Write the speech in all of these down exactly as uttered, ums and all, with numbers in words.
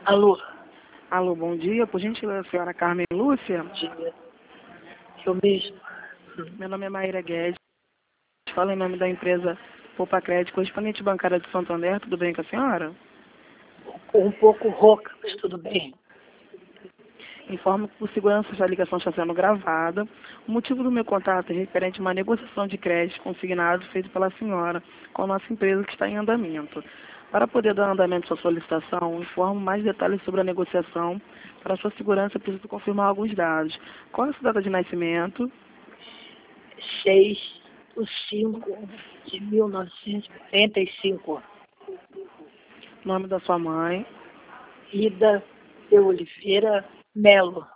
Alô, Alô, bom dia. Por gentileza, senhora Carmen Lúcia? dia. Eu mesmo. Meu nome é Maíra Guedes. Falo em nome da empresa Poupa Crédito, correspondente bancária de Santo André. Tudo bem com a senhora? Um pouco rouca, mas tudo bem. Informo que por segurança essa ligação está sendo gravada. O motivo do meu contato é referente a uma negociação de crédito consignado feito pela senhora com a nossa empresa que está em andamento. Para poder dar andamento à sua solicitação, informo mais detalhes sobre a negociação. Para sua segurança, preciso confirmar alguns dados. Qual é a sua data de nascimento? seis de cinco de mil novecentos e quarenta e cinco. Nome da sua mãe? Ida de Oliveira Melo.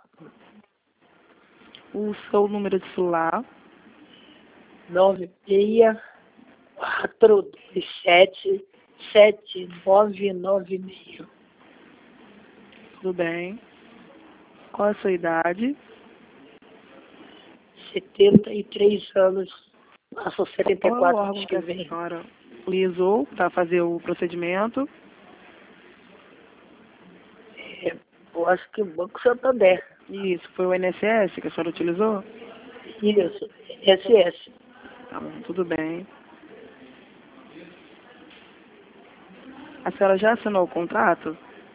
O seu número de celular? nove seis quatro dois sete sete nove nove seis. Tudo bem. Qual é a sua idade? setenta e três anos. Passou setenta e Qual é o quatro órgão anos que que a vem. senhora utilizou para fazer o procedimento? É, eu acho que o Banco Santander. Isso, foi o I N S S que a senhora utilizou? Isso, S S. Tá bom, tudo bem. A senhora já assinou o contrato?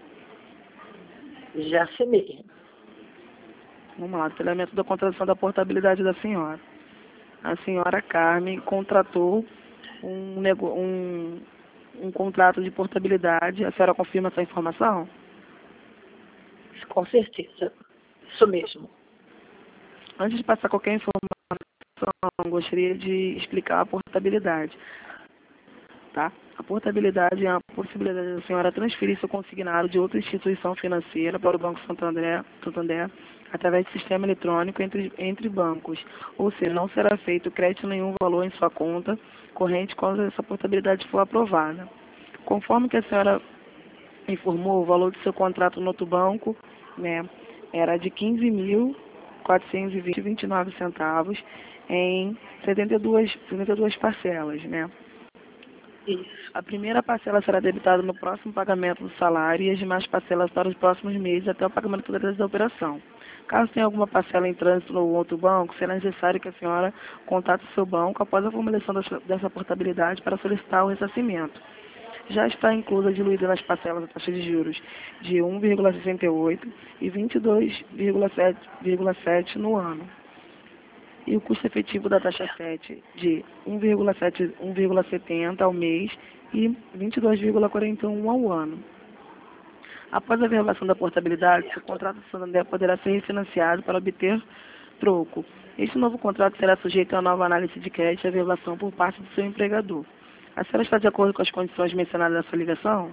Já assinei. Vamos lá, detalhamento da contratação da portabilidade da senhora. A senhora Carmen contratou um, nego... um, um contrato de portabilidade. A senhora confirma essa informação? Com certeza. Isso mesmo. Antes de passar qualquer informação, gostaria de explicar a portabilidade. Tá? A portabilidade é a possibilidade da senhora transferir seu consignado de outra instituição financeira para o Banco Santander, Santander através de sistema eletrônico entre, entre bancos. Ou seja, não será feito crédito nenhum valor em sua conta corrente quando essa portabilidade for aprovada. Conforme que a senhora informou, o valor do seu contrato no outro banco, né, era de quinze mil quatrocentos e vinte e nove centavos em setenta e duas, setenta e duas parcelas, né? Isso. A primeira parcela será debitada no próximo pagamento do salário e as demais parcelas para os próximos meses até o pagamento total da operação. Caso tenha alguma parcela em trânsito no outro banco, será necessário que a senhora contate o seu banco após a formalização dessa portabilidade para solicitar o ressarcimento. Já está inclusa diluída nas parcelas a taxa de juros de um vírgula sessenta e oito e vinte e dois vírgula sete no ano. E o custo efetivo da taxa sete de um vírgula setenta ao mês e vinte e dois vírgula quarenta e um ao ano. Após a verbação da portabilidade, o contrato do Santander poderá ser refinanciado para obter troco. Este novo contrato será sujeito a nova análise de crédito e verbação por parte do seu empregador. A senhora está de acordo com as condições mencionadas na sua ligação?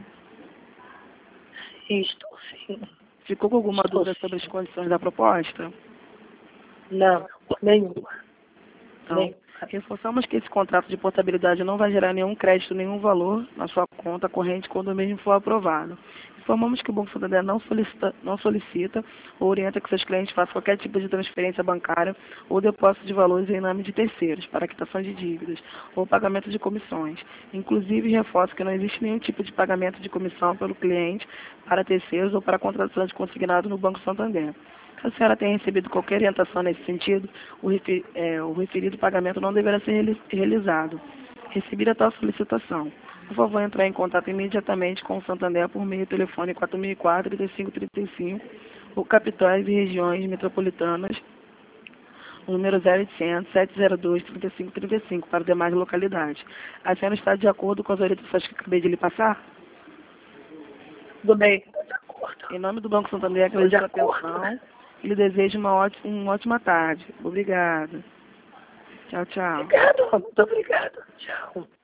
Sim, estou sim. Ficou com alguma Estou dúvida sim. sobre as condições da proposta? Não, nenhuma. Então, Nem. reforçamos que esse contrato de portabilidade não vai gerar nenhum crédito, nenhum valor na sua conta corrente quando o mesmo for aprovado. Informamos que o Banco Santander não solicita, não solicita ou orienta que seus clientes façam qualquer tipo de transferência bancária ou depósito de valores em nome de terceiros, para quitação de dívidas ou pagamento de comissões. Inclusive, reforço que não existe nenhum tipo de pagamento de comissão pelo cliente para terceiros ou para contratação de consignado no Banco Santander. Se a senhora tem recebido qualquer orientação nesse sentido, o, refer, é, o referido pagamento não deverá ser realizado. Recebida tal solicitação, por favor, entrar em contato imediatamente com o Santander por meio do telefone quatro mil e quatro, trinta e cinco trinta e cinco, ou capitais e regiões metropolitanas, número zero oitocentos, sete zero dois, trinta e cinco trinta e cinco, para demais localidades. A senhora está de acordo com as orientações que acabei de lhe passar? Tudo bem, estou de acordo. Em nome do Banco Santander, Estou de agradeço a acordo. atenção e lhe desejo uma ótima, uma ótima tarde. Obrigada. Tchau, tchau. Obrigado, muito obrigado. Tchau.